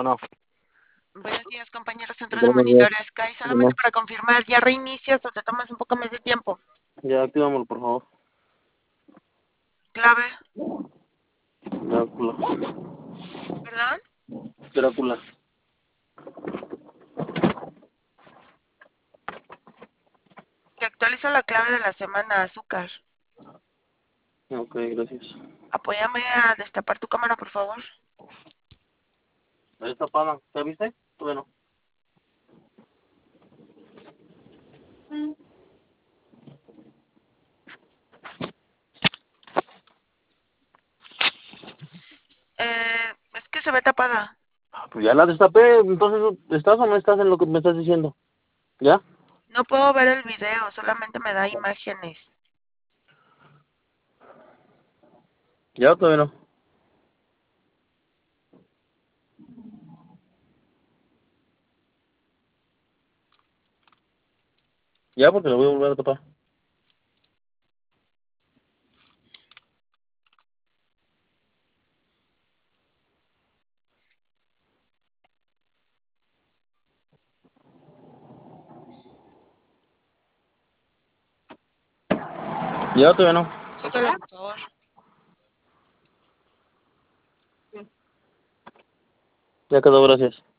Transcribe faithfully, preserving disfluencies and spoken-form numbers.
Bueno, Buenos días, compañero centro de buenos días. monitores. Sky, solamente Bueno, para confirmar, ¿ya reinicias o te tomas un poco más de tiempo? ya activámoslo, por favor. Clave, Drácula. ¿perdón? Drácula. Te actualizo la clave de la semana, azúcar. Ok, gracias. Apóyame a destapar tu cámara, por favor. Ahí está tapada. ¿Ya viste? Bueno. Eh, es que se ve tapada. Ah, pues ya la destapé. Entonces, ¿estás o no estás en lo que me estás diciendo? ¿Ya? No puedo ver el video, solamente me da imágenes. ¿Ya o todavía no? Ya, porque lo voy a volver a tapar. ¿Ya o todavía no? Chécalo, por favor. Ya quedó, gracias.